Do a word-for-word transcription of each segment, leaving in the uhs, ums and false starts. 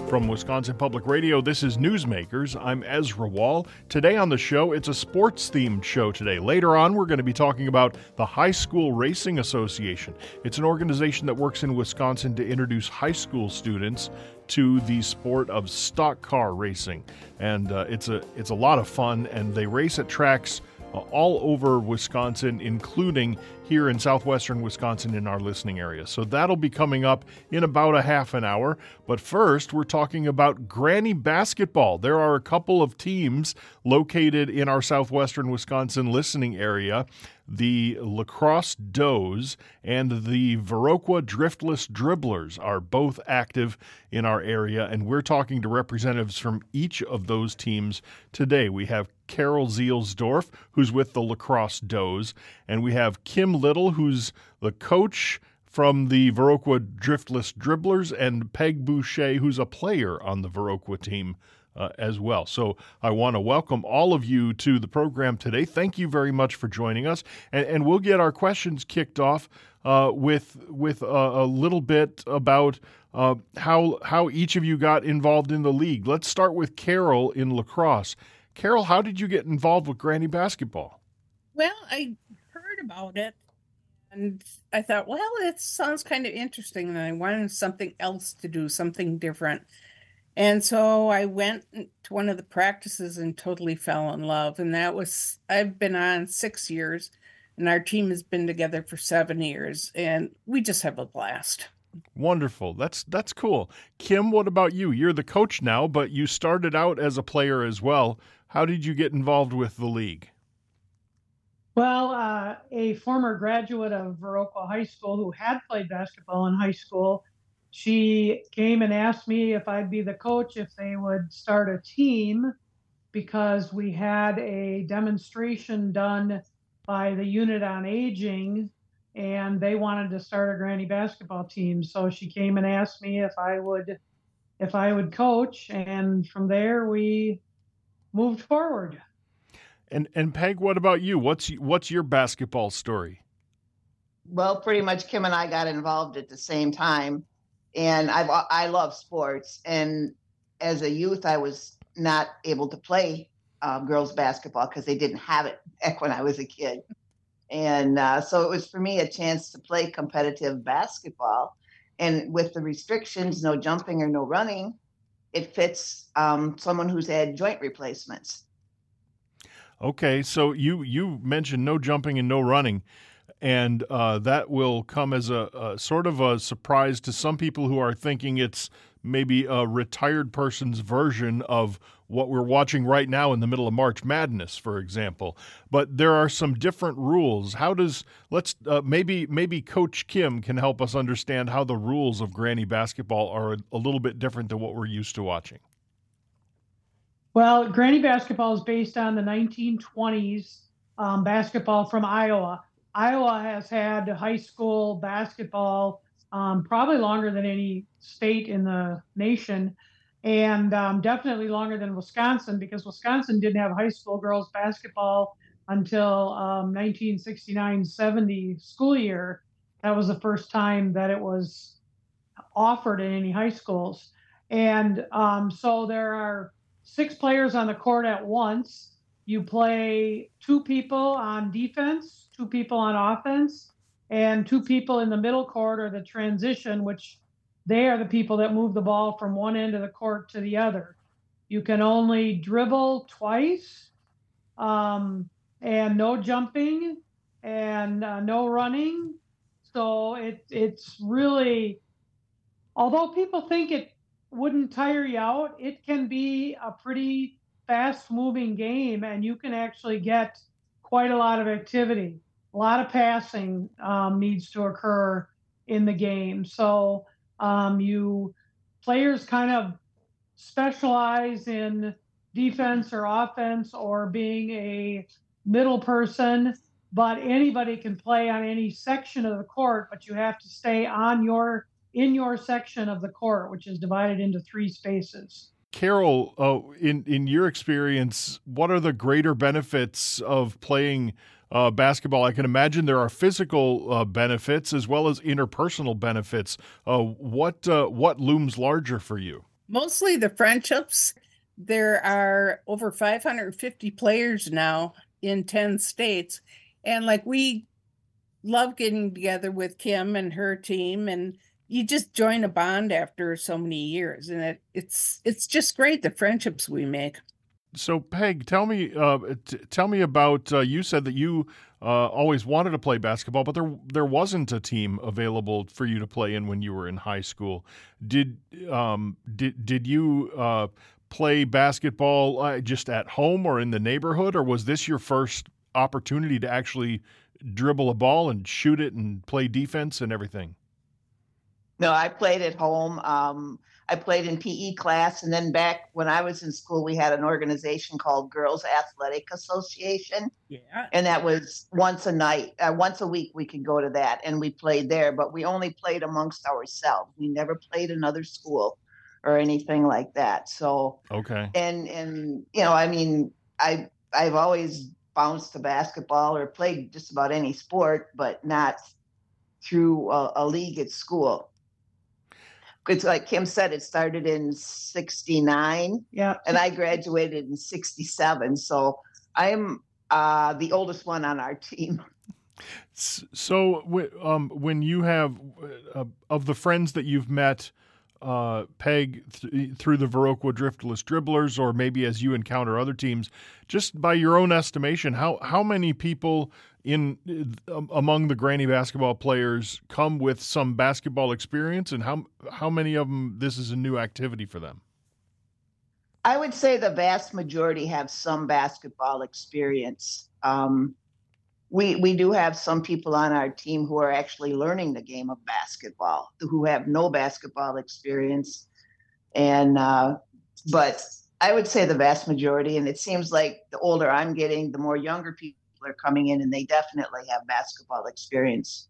From Wisconsin Public Radio, this is Newsmakers. I'm Ezra Wall. Today on the show, it's a sports-themed show today. Later on, we're going to be talking about the High School Racing Association. It's an organization that works in Wisconsin to introduce high school students to the sport of stock car racing. And uh, it's a it's a lot of fun, and they race at tracks uh, all over Wisconsin, including here in southwestern Wisconsin in our listening area. So that'll be coming up in about a half an hour. But first, we're talking about Granny basketball. There are a couple of teams located in our southwestern Wisconsin listening area. The La Crosse Does and the Viroqua Driftless Dribblers are both active in our area, and we're talking to representatives from each of those teams today. We have Carol Zielsdorf, who's with the La Crosse Does, and we have Kim Little, who's the coach from the Viroqua Driftless Dribblers, and Peg Boucher, who's a player on the Viroqua team Uh, as well. So I want to welcome all of you to the program today. Thank you very much for joining us. And, and we'll get our questions kicked off uh, with with a, a little bit about uh, how how each of you got involved in the league. Let's start with Carol in La Crosse. Carol, how did you get involved with Granny basketball? Well, I heard about it, and I thought, well, it sounds kind of interesting, and I wanted something else to do, something different. And so I went to one of the practices and totally fell in love. And that was, I've been on six years and our team has been together for seven years and we just have a blast. Wonderful. That's that's cool. Kim, what about you? You're the coach now, but you started out as a player as well. How did you get involved with the league? Well, uh, a former graduate of Viroqua High School who had played basketball in high school, she came and asked me if I'd be the coach if they would start a team, because we had a demonstration done by the Unit on Aging and they wanted to start a Granny basketball team. So she came and asked me if I would if I would coach, and from there we moved forward. And and Peg, what about you? What's what's your basketball story? Well, pretty much Kim and I got involved at the same time. And I've, I love sports. And as a youth, I was not able to play uh, girls basketball because they didn't have it back when I was a kid. And uh, so it was for me a chance to play competitive basketball. And with the restrictions, no jumping or no running, it fits um, someone who's had joint replacements. Okay, so you, you mentioned no jumping and no running. And uh, that will come as a, a sort of a surprise to some people who are thinking it's maybe a retired person's version of what we're watching right now in the middle of March Madness, for example. But there are some different rules. How does let's uh, maybe maybe Coach Kim can help us understand how the rules of Granny basketball are a, a little bit different than what we're used to watching. Well, Granny basketball is based on the nineteen twenties um, basketball from Iowa. Iowa has had high school basketball um, probably longer than any state in the nation, and um, definitely longer than Wisconsin, because Wisconsin didn't have high school girls basketball until um, nineteen sixty-nine seventy school year. That was the first time that it was offered in any high schools. And um, so there are six players on the court at once. You play two people on defense, two people on offense, and two people in the middle court, or the transition, which they are the people that move the ball from one end of the court to the other. You can only dribble twice, um, and no jumping, and uh, no running. So it, it's really, although people think it wouldn't tire you out, it can be a pretty fast-moving game, and you can actually get quite a lot of activity. A lot of passing um, needs to occur in the game. So um, you players kind of specialize in defense or offense or being a middle person, but anybody can play on any section of the court, but you have to stay on your in your section of the court, which is divided into three spaces. Carol, uh, in, in your experience, what are the greater benefits of playing uh, basketball? I can imagine there are physical uh, benefits as well as interpersonal benefits. Uh, what uh, what looms larger for you? Mostly the friendships. There are over five hundred fifty players now in ten states. And like we love getting together with Kim and her team, and you just join a bond after so many years. And it, it's it's just great, the friendships we make. So, Peg, tell me, uh, t- tell me about. Uh, you said that you uh, always wanted to play basketball, but there there wasn't a team available for you to play in when you were in high school. Did um, did did you uh, play basketball uh, just at home or in the neighborhood, or was this your first opportunity to actually dribble a ball and shoot it and play defense and everything? No, I played at home. Um, I played in P E class. And then back when I was in school, we had an organization called Girls Athletic Association. Yeah. And that was once a night, uh, once a week, we could go to that. And we played there, but we only played amongst ourselves. We never played another school or anything like that. So, Okay. and, and, you know, I mean, I, I've always bounced to basketball or played just about any sport, but not through a, a league at school. It's like Kim said, it started in sixty-nine. Yeah. And I graduated in sixty-seven. So I'm uh, the oldest one on our team. So, um, when you have uh, of the friends that you've met, uh, Peg, th- through the Viroqua Driftless Dribblers, or maybe as you encounter other teams, just by your own estimation, how how many people in uh, among the Granny basketball players come with some basketball experience, and how how many of them this is a new activity for them? I would say the vast majority have some basketball experience. Um, we we do have some people on our team who are actually learning the game of basketball, who have no basketball experience, and uh, but I would say the vast majority. And it seems like the older I'm getting, the more younger people are coming in, and they definitely have basketball experience.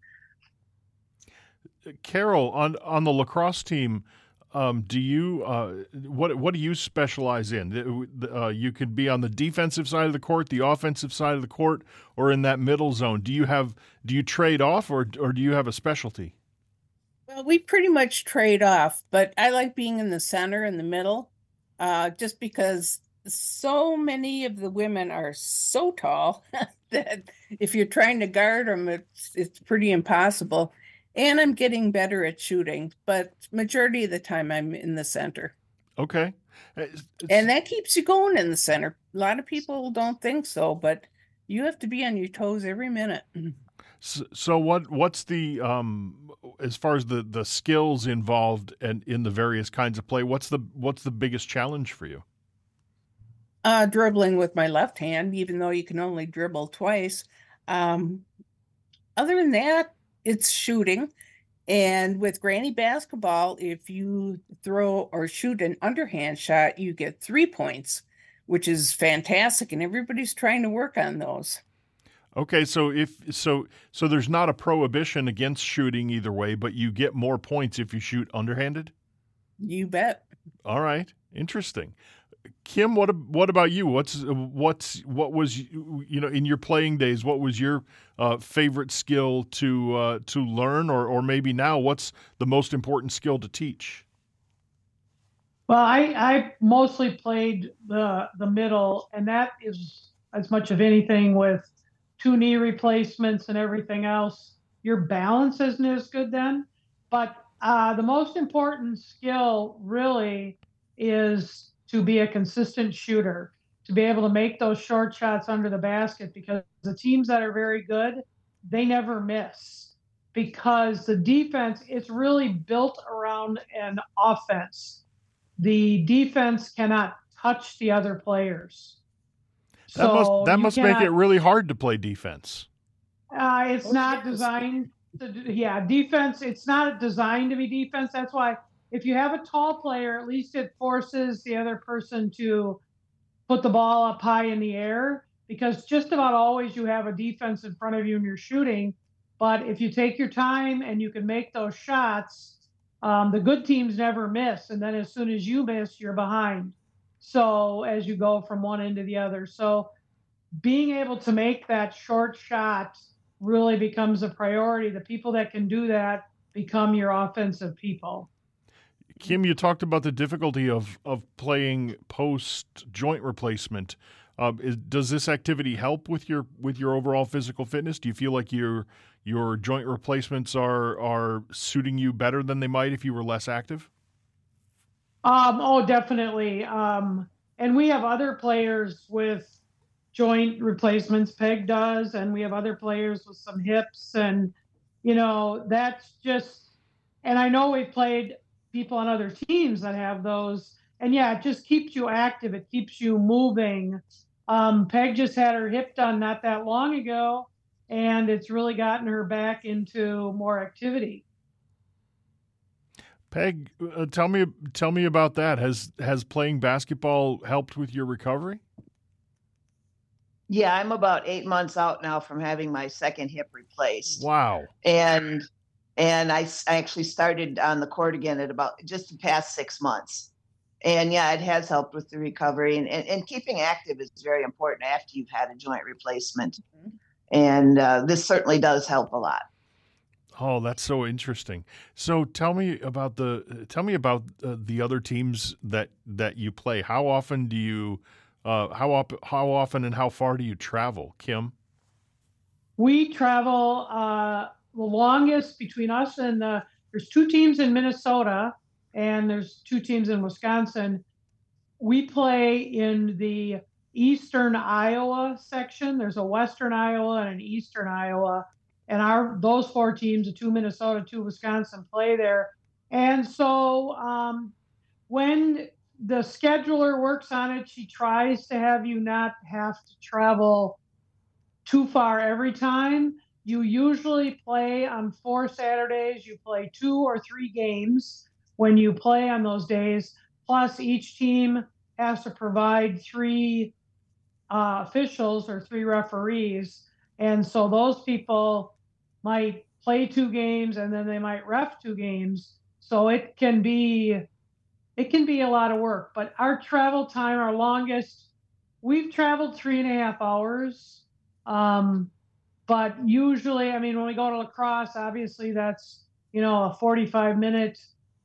Carol, on on the lacrosse team, um, do you uh, what what do you specialize in? Uh, you could be on the defensive side of the court, the offensive side of the court, or in that middle zone. Do you have do you trade off, or or do you have a specialty? Well, we pretty much trade off, but I like being in the center, in the middle, uh, just because so many of the women are so tall that if you're trying to guard them, it's it's pretty impossible. And I'm getting better at shooting, but majority of the time I'm in the center. Okay. It's, and that keeps you going in the center. A lot of people don't think so, but you have to be on your toes every minute. So, so what what's the um as far as the the skills involved and in the various kinds of play, what's the what's the biggest challenge for you? Uh, dribbling with my left hand, even though you can only dribble twice. Um, other than that, it's shooting. And with Granny basketball, if you throw or shoot an underhand shot, you get three points, which is fantastic. And everybody's trying to work on those. Okay, so if so, so there's not a prohibition against shooting either way, but you get more points if you shoot underhanded? You bet. All right, interesting. Kim, what what about you? What's what's what was you know in your playing days? What was your uh, favorite skill to uh, to learn, or or maybe now, what's the most important skill to teach? Well, I I mostly played the the middle, and that is as much of anything with two knee replacements and everything else. Your balance isn't as good then, but uh, the most important skill really is to be a consistent shooter, to be able to make those short shots under the basket, because the teams that are very good, they never miss, because the defense, it's really built around an offense. The defense cannot touch the other players. That so must that must cannot, make it really hard to play defense. Uh, it's oh, not yes. designed to, yeah, defense, it's not designed to be defense. That's why if you have a tall player, at least it forces the other person to put the ball up high in the air, because just about always you have a defense in front of you and you're shooting. But if you take your time and you can make those shots, um, the good teams never miss. And then as soon as you miss, you're behind. So as you go from one end to the other. So being able to make that short shot really becomes a priority. The people that can do that become your offensive people. Kim, you talked about the difficulty of of playing post joint replacement. Uh, is, does this activity help with your with your overall physical fitness? Do you feel like your your joint replacements are are suiting you better than they might if you were less active? Um, oh, definitely. Um, and we have other players with joint replacements. Peg does, and we have other players with some hips, and you know that's just. And I know we've played people on other teams that have those, and yeah, it just keeps you active. It keeps you moving. Um, Peg just had her hip done not that long ago, and it's really gotten her back into more activity. Peg, uh, tell me tell me about that. Has has playing basketball helped with your recovery? Yeah, I'm about eight months out now from having my second hip replaced. Wow. And and I, I actually started on the court again at about just the past six months. And yeah, it has helped with the recovery. And, and, and keeping active is very important after you've had a joint replacement. Mm-hmm. And uh, this certainly does help a lot. Oh, that's so interesting. So tell me about the tell me about uh, the other teams that that you play. How often do you uh, how op- how often and how far do you travel, Kim? We travel uh, the longest between us and the, there's two teams in Minnesota and there's two teams in Wisconsin. We play in the Eastern Iowa section. There's a Western Iowa and an Eastern Iowa. And our those four teams, the two Minnesota, two Wisconsin, play there. And so um, when the scheduler works on it, she tries to have you not have to travel too far every time. You usually play on four Saturdays. You play two or three games when you play on those days. Plus, each team has to provide three uh, officials or three referees. And so those people might play two games and then they might ref two games. So it can be it can be a lot of work. But our travel time, our longest, we've traveled three and a half hours. Um, but usually, I mean, when we go to lacrosse, obviously that's, you know, a forty-five minute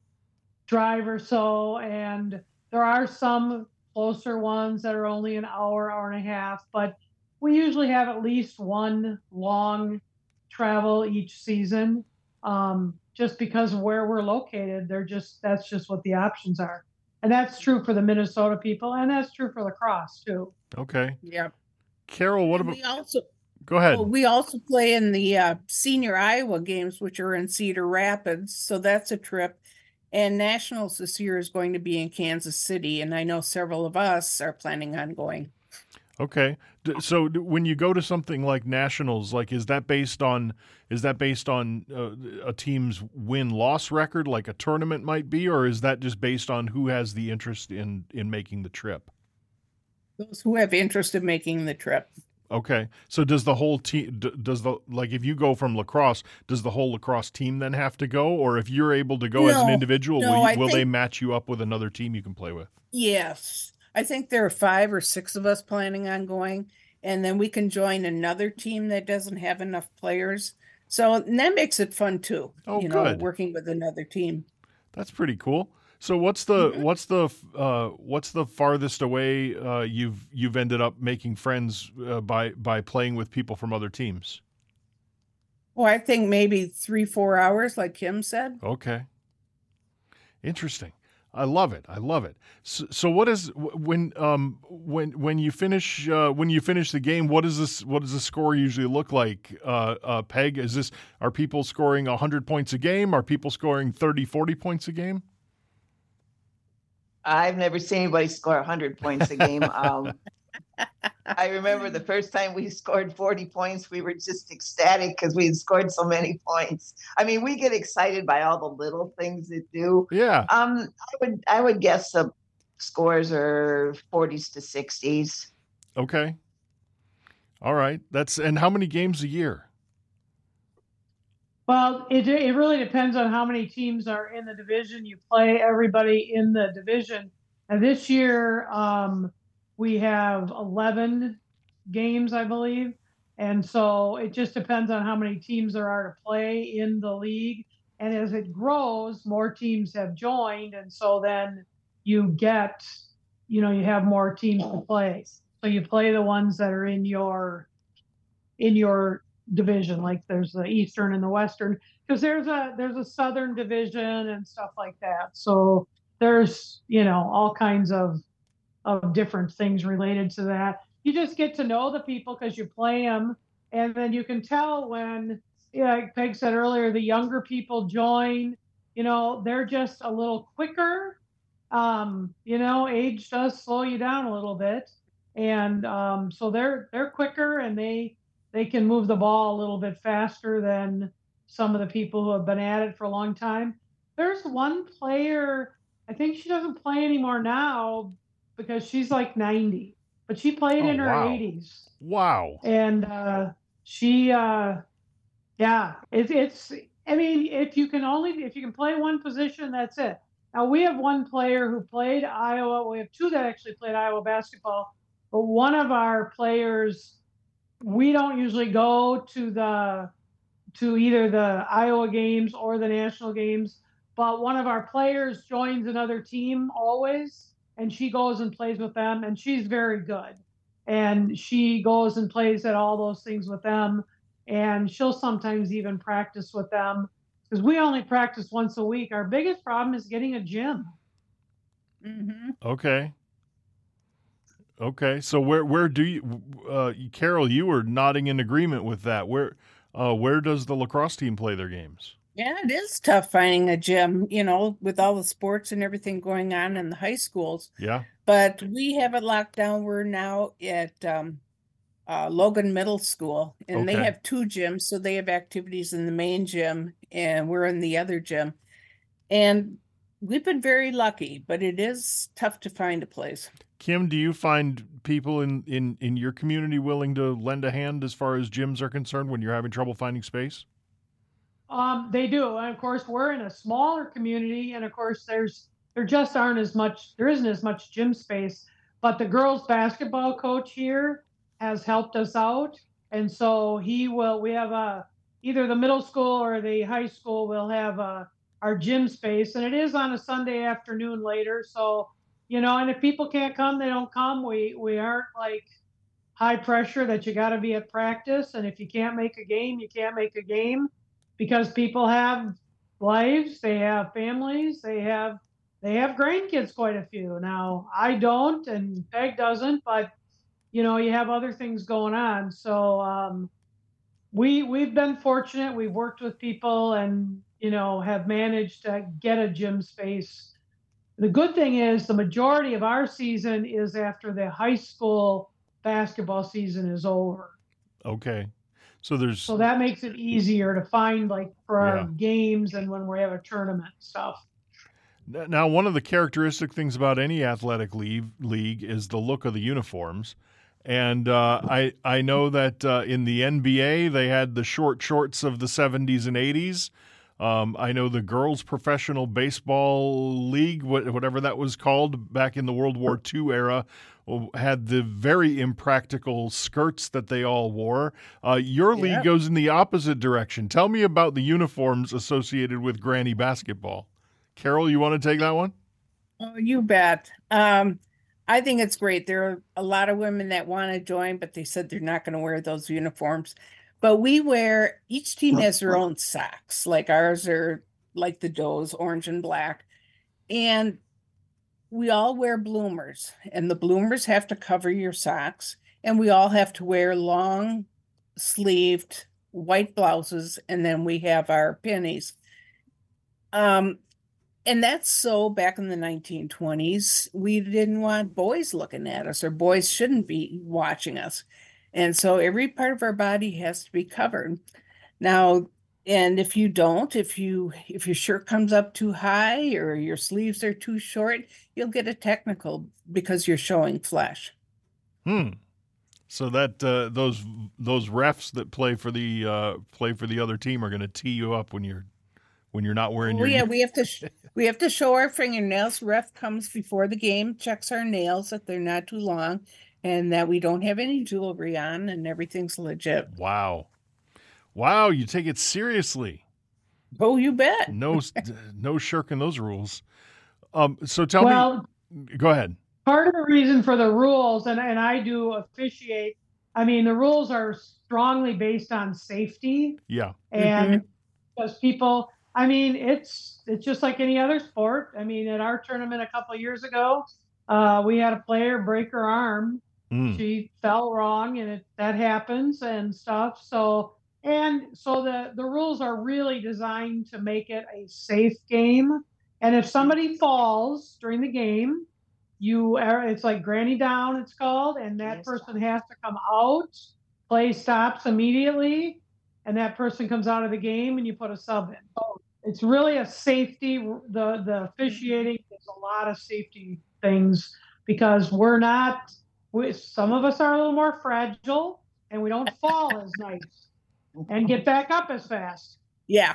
drive or so. And there are some closer ones that are only an hour, hour and a half. But we usually have at least one long travel each season, um, just because of where we're located. They're just that's just what the options are, and that's true for the Minnesota people, and that's true for lacrosse too. Okay. Yeah. Carol, what and about? We also go ahead. Well, we also play in the uh, senior Iowa games, which are in Cedar Rapids, so that's a trip. And nationals this year is going to be in Kansas City, and I know several of us are planning on going. Okay. So when you go to something like nationals, like is that based on is that based on uh, a team's win-loss record, like a tournament might be, or is that just based on who has the interest in in making the trip? Those who have interest in making the trip. Okay. So does the whole team does the like if you go from lacrosse, does the whole lacrosse team then have to go, or if you're able to go no, as an individual, no, will, you, I will think, they match you up with another team you can play with? Yes. I think there are five or six of us planning on going, and then we can join another team that doesn't have enough players. So that makes it fun too. Oh, you know, good. Working with another team. That's pretty cool. So what's the mm-hmm. what's the uh, what's the farthest away uh, you've you've ended up making friends uh, by by playing with people from other teams? Well, I think maybe three four hours, like Kim said. Okay. Interesting. I love it. I love it. So, so what is when um when when you finish uh, when you finish the game? What is this? What does the score usually look like? Uh, uh, Peg, is this are people scoring a hundred points a game? Are people scoring thirty, forty points a game? I've never seen anybody score a hundred points a game. Um, I remember the first time we scored forty points, we were just ecstatic because we had scored so many points. I mean, we get excited by all the little things that do. Yeah. Um, I would I would guess the scores are forties to sixties. Okay. All right. That's and how many games a year? Well, it it really depends on how many teams are in the division. You play everybody in the division, and this year. Um, We have eleven games, I believe. And so it just depends on how many teams there are to play in the league. And as it grows, more teams have joined. And so then you get, you know, you have more teams to play. So you play the ones that are in your, in your division, like there's the Eastern and the Western, because there's a, there's a Southern division and stuff like that. So there's, you know, all kinds of, of different things related to that. You just get to know the people because you play them. And then you can tell when, yeah, like Peg said earlier, the younger people join, you know, they're just a little quicker. Um, you know, age does slow you down a little bit. And um, so they're they're quicker and they they can move the ball a little bit faster than some of the people who have been at it for a long time. There's one player, I think she doesn't play anymore now because she's like ninety, but she played Oh, in her wow. eighties. Wow. And uh, she, uh, yeah, it's it's. I mean, if you can only if you can play one position, that's it. Now we have one player who played Iowa. We have two that actually played Iowa basketball, but one of our players, we don't usually go to the to either the Iowa games or the national games. But one of our players joins another team always, and she goes and plays with them, and she's very good. And she goes and plays at all those things with them. And she'll sometimes even practice with them because we only practice once a week. Our biggest problem is getting a gym. Mm-hmm. Okay. Okay. So where where do you, uh, Carol? You were nodding in agreement with that. Where uh, where does the lacrosse team play their games? Yeah, it is tough finding a gym, you know, with all the sports and everything going on in the high schools. Yeah. But we have it locked down. We're now at um, uh, Logan Middle School, and Okay. they have two gyms. So they have activities in the main gym, and we're in the other gym. And we've been very lucky, but it is tough to find a place. Kim, do you find people in, in, in your community willing to lend a hand as far as gyms are concerned when you're having trouble finding space? Um, they do, and of course we're in a smaller community, and of course there's there just aren't as much there isn't as much gym space. But the girls basketball coach here has helped us out, and so he will. We have a either the middle school or the high school will have a our gym space, and it is on a Sunday afternoon later. So you know, and if people can't come, they don't come. We we aren't like high pressure that you got to be at practice, and if you can't make a game, you can't make a game. Because people have lives, they have families, they have they have grandkids, quite a few. Now I don't, and Peg doesn't, but you know you have other things going on. So um, we we've been fortunate. We've worked with people, and you know have managed to get a gym space. The good thing is the majority of our season is after the high school basketball season is over. Okay. So there's So that makes it easier to find, like for our Yeah. games and when we have a tournament and stuff. now one of the characteristic things about any athletic league league is the look of the uniforms. And uh, I I know that uh, in the N B A they had the short shorts of the seventies and eighties. Um, I know the girls' professional baseball league, wh- whatever that was called back in the World War Two era, had the very impractical skirts that they all wore. Uh, your league Yep. goes in the opposite direction. Tell me about the uniforms associated with Granny basketball. Carol, you want to take that one? Oh, you bet. Um, I think it's great. There are a lot of women that want to join, but they said they're not going to wear those uniforms. But we wear, each team has their own socks. Like ours are like the Does, orange and black. And we all wear bloomers, and the bloomers have to cover your socks. And we all have to wear long sleeved white blouses, and then we have our pennies. Um, and that's so back in the nineteen twenties, we didn't want boys looking at us, or boys shouldn't be watching us. And so every part of our body has to be covered. Now, and if you don't, if you if your shirt comes up too high or your sleeves are too short, you'll get a technical because you're showing flesh. Hmm. So that uh, those those refs that play for the uh, play for the other team are going to tee you up when you're when you're not wearing Oh, your. yeah, we have to sh- we have to show our fingernails. Ref comes before the game, checks our nails that they're not too long, and that we don't have any jewelry on, and everything's legit. Wow. Wow, you take it seriously. Oh, you bet. No, no shirking those rules. Um, so tell Well, me, go ahead. part of the reason for the rules, and, and I do officiate, I mean, the rules are strongly based on safety. Yeah. And because people, I mean, it's it's just like any other sport. I mean, at our tournament a couple of years ago, uh, we had a player break her arm. Mm. She fell wrong, and it, that happens and stuff. So, and so the the rules are really designed to make it a safe game. And if somebody falls during the game, you are, it's like granny down, it's called, and that Yes. person has to come out. Play stops immediately, and that person comes out of the game, and you put a sub in. So it's really a safety. The the officiating is a lot of safety things because we're not. We, some of us are a little more fragile, and we don't fall as nice and get back up as fast. Yeah.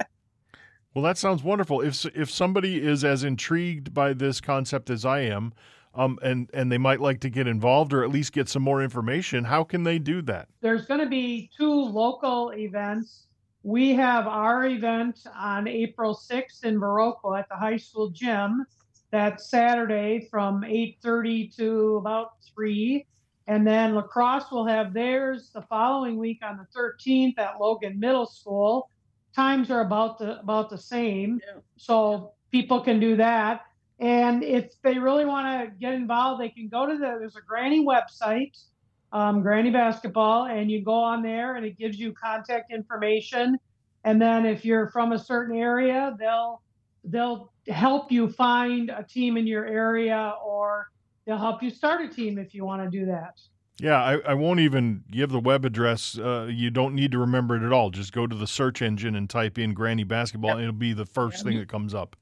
Well, that sounds wonderful. If if somebody is as intrigued by this concept as I am, um, and and they might like to get involved or at least get some more information, how can they do that? There's going to be two local events. We have our event on April sixth in Viroqua at the high school gym. That's Saturday from eight thirty to about three. And then lacrosse will have theirs the following week on the thirteenth at Logan Middle School. Times are about the about the same, Yeah. so people can do that. And if they really want to get involved, they can go to the there's a Granny website, um, Granny Basketball, and you go on there, and it gives you contact information. And then if you're from a certain area, they'll they'll help you find a team in your area, or they'll help you start a team if you want to do that. Yeah, I, I won't even give the web address. Uh, you don't need to remember it at all. Just go to the search engine and type in Granny Basketball, Yep. and it'll be the first Yep. thing that comes up.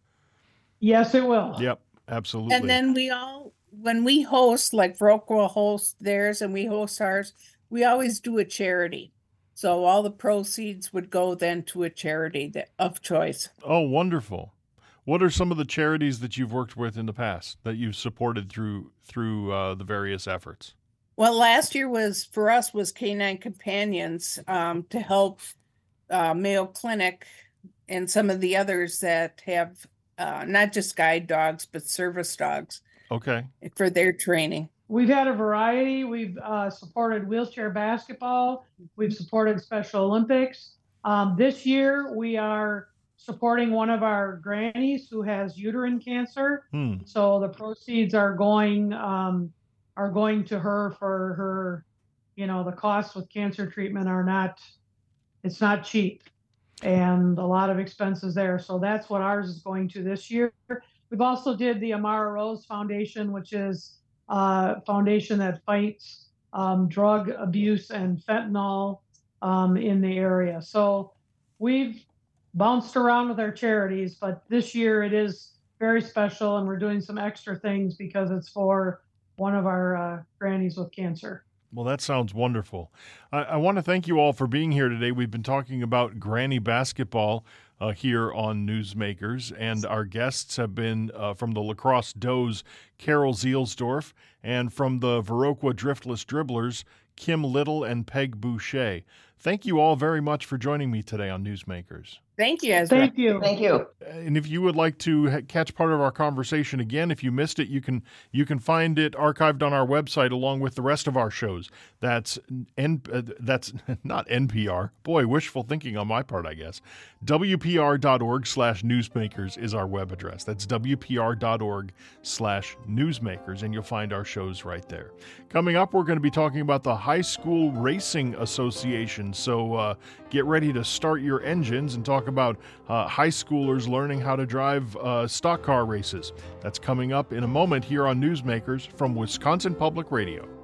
Yes, it will. Yep, absolutely. And then we all, when we host, like Viroqua hosts theirs and we host ours, we always do a charity. So all the proceeds would go then to a charity that, of choice. Oh, wonderful. What are some of the charities that you've worked with in the past that you've supported through through uh, the various efforts? Well, last year was for us was Canine Companions um, to help uh, Mayo Clinic and some of the others that have uh, not just guide dogs but service dogs Okay. for their training. We've had a variety. We've uh, supported wheelchair basketball. We've supported Special Olympics. Um, this year, we are supporting one of our grannies who has uterine cancer. Hmm. So the proceeds are going um, are going to her for her. You know, the costs with cancer treatment are not. It's not cheap, and a lot of expenses there. So that's what ours is going to this year. We've also did the Amara Rose Foundation, which is a foundation that fights um, drug abuse and fentanyl um, in the area. So we've bounced around with our charities, but this year it is very special, and we're doing some extra things because it's for one of our uh, grannies with cancer. Well, that sounds wonderful. I, I want to thank you all for being here today. We've been talking about Granny Basketball uh, here on Newsmakers, and our guests have been uh, from the Lacrosse Does, Carol Zielsdorf, and from the Viroqua Driftless Dribblers, Kim Little and Peg Boucher. Thank you all very much for joining me today on Newsmakers. Thank you, Ezra. Thank you. Thank you. And if you would like to ha- catch part of our conversation again, if you missed it, you can you can find it archived on our website along with the rest of our shows. That's N, uh, that's not N P R. Boy, wishful thinking on my part, I guess. W P R dot org slash newsmakers is our web address. That's W P R dot org slash newsmakers, and you'll find our shows right there. Coming up, we're going to be talking about the High School Racing Association. So uh, get ready to start your engines and talk about uh, high schoolers learning how to drive uh, stock car races. That's coming up in a moment here on Newsmakers from Wisconsin Public Radio.